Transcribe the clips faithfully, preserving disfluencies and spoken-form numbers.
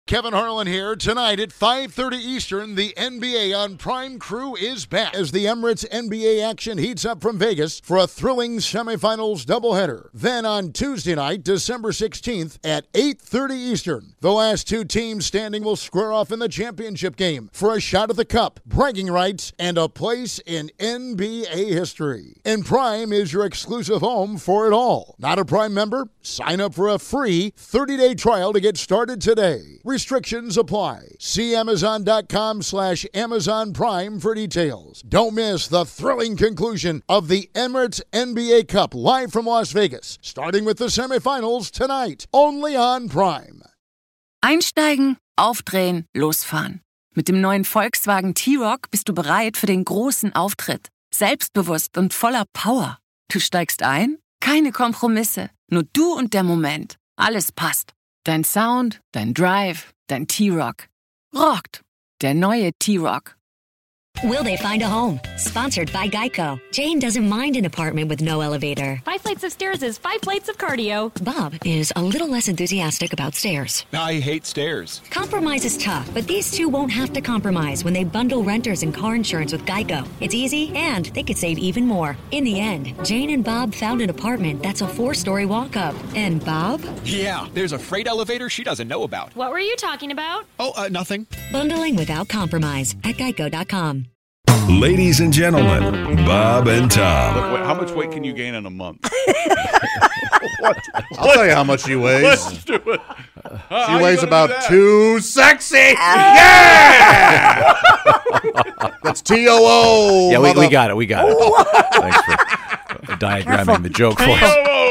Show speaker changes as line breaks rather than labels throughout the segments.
Kevin Harlan here. Tonight at five thirty Eastern, the N B A on Prime Crew is back as the Emirates N B A action heats up from Vegas for a thrilling semifinals doubleheader. Then on Tuesday night, December sixteenth at eight thirty Eastern, the last two teams standing will square off in the championship game for a shot at the cup, bragging rights, and a place in N B A history. And Prime is your exclusive home for it all. Not a Prime member? Sign up for a free thirty-day trial to get started today. Restrictions apply. See Amazon.com slash Amazon Prime for details. Don't miss the thrilling conclusion of the Emirates N B A Cup live from Las Vegas, starting with the semifinals tonight, only on Prime.
Einsteigen, aufdrehen, losfahren. Mit dem neuen Volkswagen T-Roc bist du bereit für den großen Auftritt. Selbstbewusst und voller Power. Du steigst ein? Keine Kompromisse. Nur du und der Moment. Alles passt. Dein Sound, dein Drive, dein T-Roc. Rockt. Der neue T-Roc.
Will they find a home? Sponsored by Geico. Jane doesn't mind an apartment with no elevator.
Five flights of stairs is five plates of cardio.
Bob is a little less enthusiastic about stairs.
I hate stairs.
Compromise is tough, but these two won't have to compromise when they bundle renters and car insurance with Geico. It's easy, and they could save even more. In the end, Jane and Bob found an apartment that's a four-story walk-up. And Bob?
Yeah, there's a freight elevator she doesn't know about.
What were you talking about?
Oh, uh, nothing.
Bundling without compromise at geico dot com.
Ladies and gentlemen, Bob and Tom.
Look, wait, how much weight can you gain in a month?
What? I'll tell you how much she weighs.
Let's do it. Uh,
she weighs about two sexy. Yeah! That's T O O.
Yeah, we, we got it. We got it. Thanks for diagramming the joke for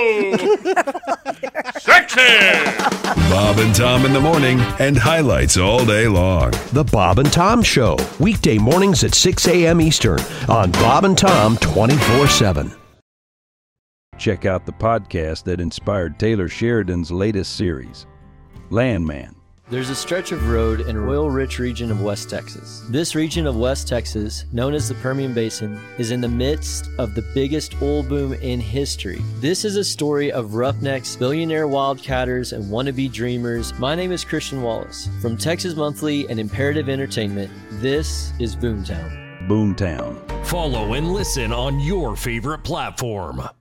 us. Sexy.
Bob and Tom in the morning and highlights all day long.
The Bob and Tom Show, weekday mornings at six a.m. Eastern on Bob and Tom twenty-four seven.
Check out the podcast that inspired Taylor Sheridan's latest series, Landman.
There's a stretch of road in an oil-rich region of West Texas. This region of West Texas, known as the Permian Basin, is in the midst of the biggest oil boom in history. This is a story of roughnecks, billionaire wildcatters, and wannabe dreamers. My name is Christian Wallace. From Texas Monthly and Imperative Entertainment, this is Boomtown.
Boomtown.
Follow and listen on your favorite platform.